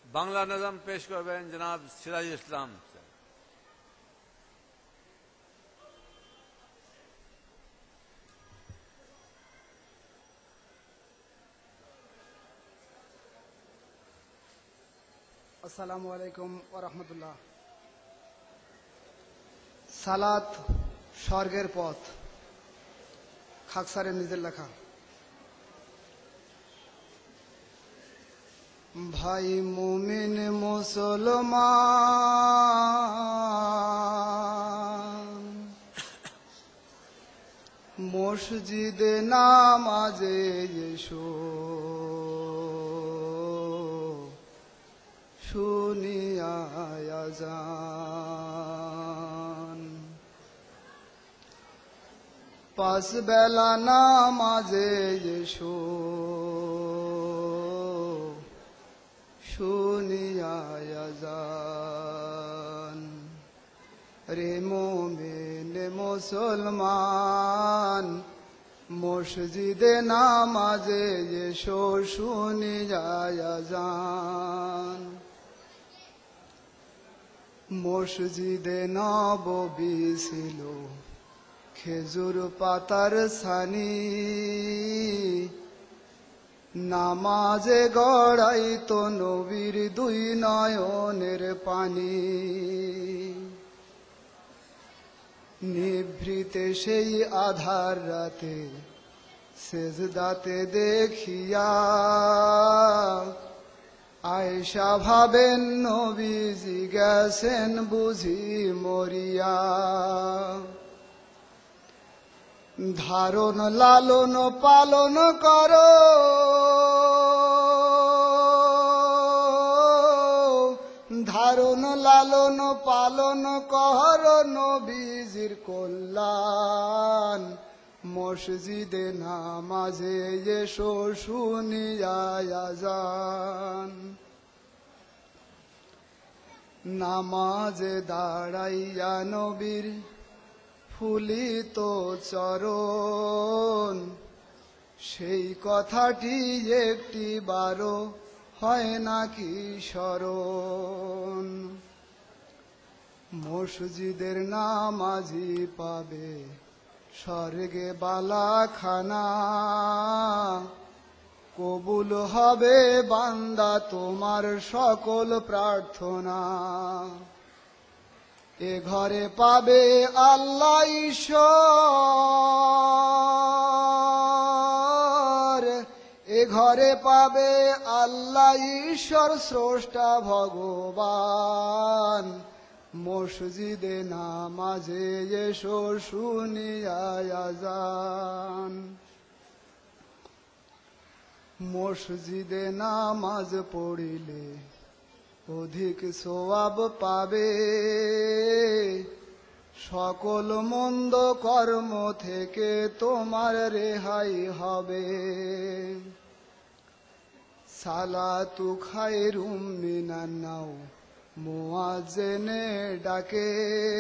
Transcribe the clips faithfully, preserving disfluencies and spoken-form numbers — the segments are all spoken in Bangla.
বাংলা নজম পেশ করবেন জনাব সিরাজ ইসলাম। আসসালামু আলাইকুম ওয়া রাহমাতুল্লাহ। সালাত স্বর্গের পথ, খাকসারের নিজের লেখা। ভাই মুমিন মুসলমান, মসজিদে নামাজে এসো, শুনিয়া আযান। পাঁচ বেলা নামাজে এসো, শুনিয়া আযান। রে মুমিন মুসলমান, মসজিদে নামাজে এসো, শুনিয়া আযান। মসজিদে নববী ছিল খেজুর পাতার ছানি, নামাজে গড়াইতো নবীর দুই নয়নের পানি। নিভৃতে সেই আধার রাতে সেজদাতে দেখিয়া, আয়েশা ভাবেন নবীজি গেছেন বুঝি মরিয়া। ধারণ লালন পালন করো, ধারণ লালন পালন কর নবীজির কল্যাণ। মসজিদে নামাজে এসো, শুনিয়া আযান। নামাজে দাঁড়াইয়া নবীর ফুলিত চরণ, সেই কথাটি একটি বারো হয় নাকি স্মরণ। মসজিদের নামাজি পাবে স্বর্গে বালাখানা, কবুল হবে বান্দা তোমার সকল প্রার্থনা। এ ঘরে পাবে আল্লাহ ঈশ্বর, এ ঘরে পাবে আল্লাহ ঈশ্বর স্রষ্টা ভগবান। মসজিদে নামাজে এসো, শুনিয়া আযান। মসজিদে নামাজ পড়িলে অধিক সওয়াব পাবে, সকল মন্দ কর্ম থেকে তোমার রেহাই হবে। সালাতু খায়রুম মিনান নাও, মুয়াজ্জিনে ডাকে,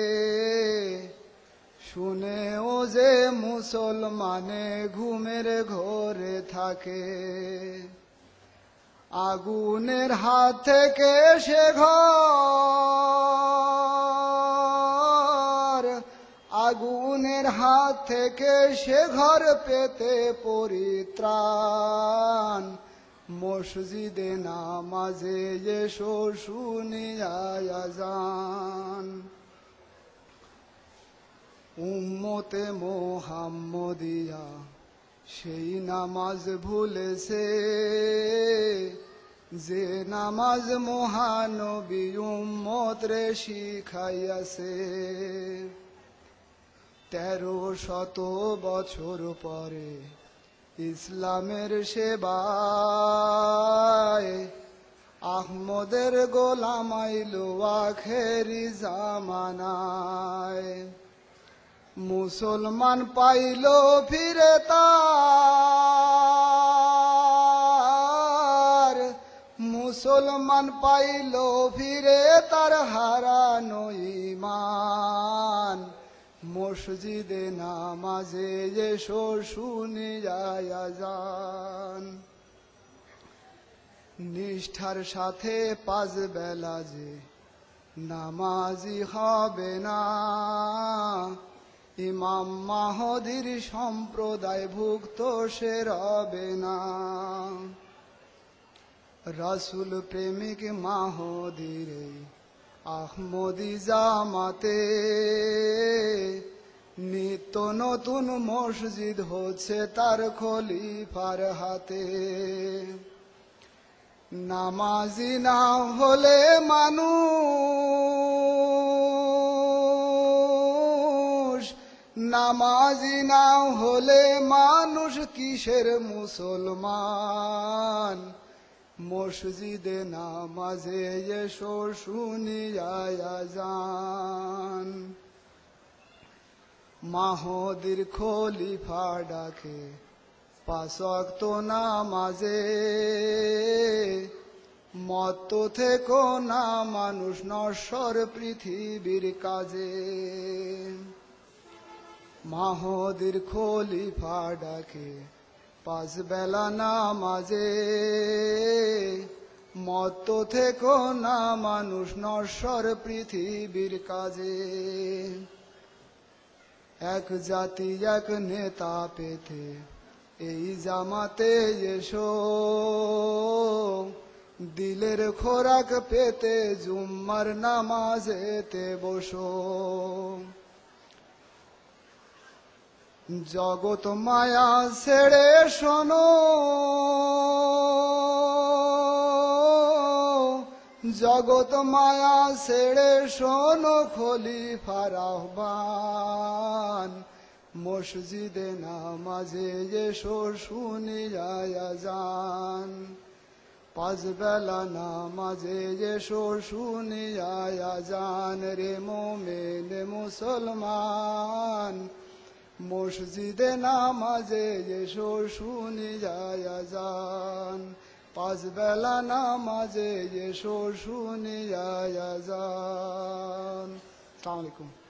শুনেও যে মুসলমানে ঘুমের ঘোরে থাকে। আগুনের হাত থেকে সে ঘর, আগুনের হাত থেকে সে ঘর পেতে পরিত্রাণ। মসজিদে নামাজে এসো, শুনিয়া আযান। উম্মতে মোহাম্মদিয়া সেই নামাজ ভুলেছে, যে নামাজ মহানবী উম্মত রে শিখাইয়াছে। তেরো শত বছর পরে ইসলামের সেবায়, আহমদের গোলাম আইলো আখেরি জামানায়। মুসলমান পাইল ফিরে তার, মুসলমান পাইল ফিরে তার হারানো ঈমান। মসজিদে নামাজে এসো, শুনিয়া আযান। নিষ্ঠার সাথে পাঁচ বেলা যে নামাজি হবে না, ইমাম মাহদির সম্প্রদায় ভুক্ত সে রবে না। রাসূল প্রেমিক মাহদির আহমদি জামাতে নিত্য নতুন মসজিদ হচ্ছে তার খলিফার হাতে। নামাজি না হলে মানুষ, নামাজি না হলে মানুষ কিসের মুসলমান। মসজিদে নামাজে এসো শুনিয়া আযান, মাহদির খলিফা ডাকে পাঁচ ওয়াক্ত নামাজে। মত্ত থেকো না মানুষ নশ্বর পৃথিবীর কাজে। মাহদির খলিফা ডাকে পাঁচ বেলা নামাজে। মত্ত থেকো না মানুষ নশ্বর পৃথিবীর কাজে। এক জাতি এক নেতা পেতে এই জামাতে এসো, দিলের খোরাক পেতে জুম্মার নামাজেতে বসো। জগৎ মায়া ছেড়ে শোনো, জগৎ মায়া ছেড়ে শোনো খলিফার আহ্বান। মসজিদে নামাজে এসো শুনিয়া আযান, পাঁচ বেলা নামাজে এসো শুনিয়া আযান। রে মোমেন মুসলমান, মসজিদে নামাজে এসো শুনিয়া আযান, পাঁচ বেলা নামাজে এসো শুনিয়া আযান। আসসালামু আলাইকুম।